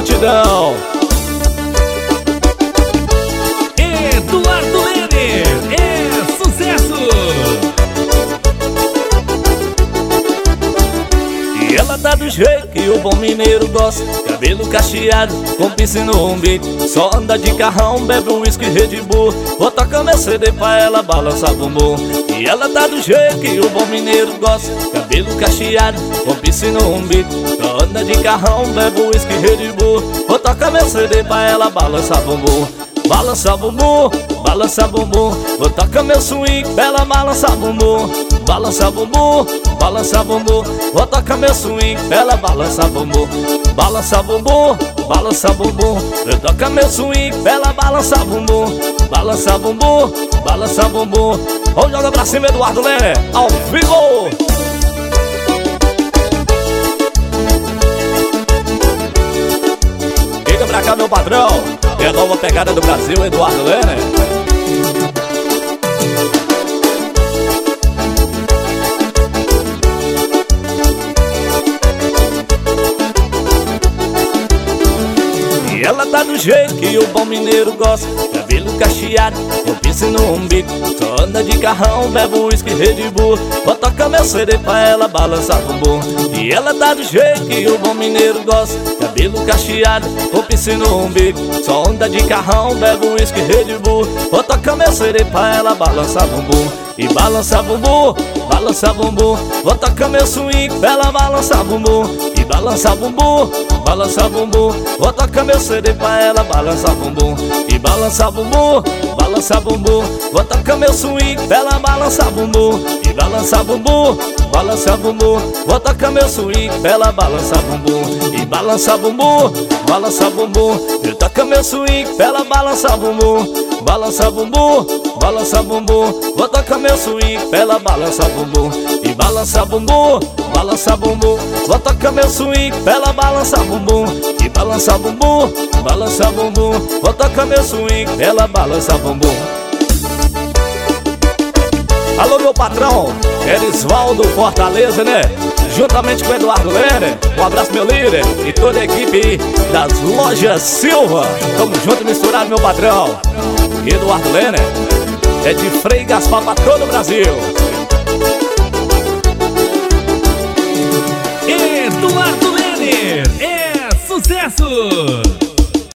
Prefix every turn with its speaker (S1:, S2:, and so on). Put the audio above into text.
S1: multidão.
S2: Eduardo Lenner é sucesso.
S1: E ela tá do jeito que o bom mineiro gosta, cabelo cacheado, com piercing no umbigo, só anda de carrão, bebe um whisky Red Bull. Vou tocar meu CD pra ela balançar bumbum. E ela tá do jeito que o bom mineiro gosta, cabelo cacheado, com piercing no umbigo, só anda de carrão, bebe um whisky Red Bull. Vou tocar meu CD pra ela balançar bumbum. Balança bumbum, balança bumbum. Vou tocar meu swing pra ela balançar bumbum. Balança bumbum, balança bumbum. Vou tocar meu swing pra ela balançar bumbum. Balança bumbum, balança bumbum. Eu tocar meu swing pra ela balançar bumbum. Balança bumbum, balança bumbum. Vamos jogar pra cima, Eduardo Lenner, ao vivo. Fica pra cá, meu patrão. É a nova pegada do Brasil, Eduardo Lenner. E ela tá do jeito que o bom mineiro gosta, cabelo cacheado, com piercing no umbigo, só anda de carrão, bebe um whisky Red Bull. Vou tocar meu CD pra ela balançar bumbum. E ela tá do jeito que o bom mineiro gosta, cabelo cacheado, com piercing no umbigo, só anda de carrão, bebe um whisky Red Bull. Vou tocar meu CD pra ela balançar bumbum. E balança bumbum, balança bumbum. Vou tocar meu swing pra ela balançar bumbum. E balança bumbum, balança bumbum. Vou tocar meu CD pra ela balançar bumbum. E balança bumbum, balança bumbum. Vou tocar meu swing pra ela balançar bumbum. E balança bumbum, balança bumbum. Vou tocar meu swing pra ela balançar bumbum. E balança bumbum, balança bumbum. Eu toco meu swing pra ela balançar bumbum. Balança bumbum, balança bumbum. Vou tocar meu swing pra ela balançar bumbum. E balança bumbum, balança bumbum. Vou tocar meu swing pra ela balançar bumbum. E balança bumbum, balança bumbum. Vou tocar meu swing pra ela balançar bumbum. Alô, meu patrão, Erisvaldo Fortaleza, né? Juntamente com o Eduardo Lenner. Um abraço, meu líder, e toda a equipe das Lojas Silva. Tamo junto e misturado, meu patrão. Eduardo Lenner é de Frei Gaspar pra todo o Brasil.
S2: Eduardo Lenner é sucesso.